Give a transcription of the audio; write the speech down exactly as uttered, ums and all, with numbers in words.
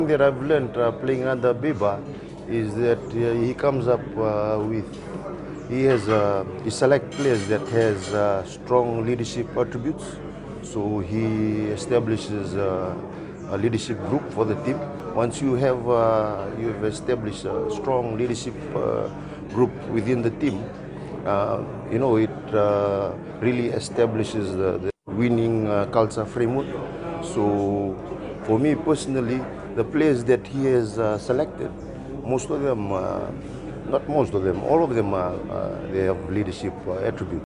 That I've learned uh, playing under Biba is that uh, he comes up uh, with he has uh, he select players that has uh, strong leadership attributes. So he establishes uh, a leadership group for the team. Once you have uh, you have established a strong leadership uh, group within the team, uh, you know it uh, really establishes the, the winning uh, culture framework. So for me personally, the players that he has uh, selected, most of them, uh, not most of them, all of them, are, uh, they have leadership uh, attributes.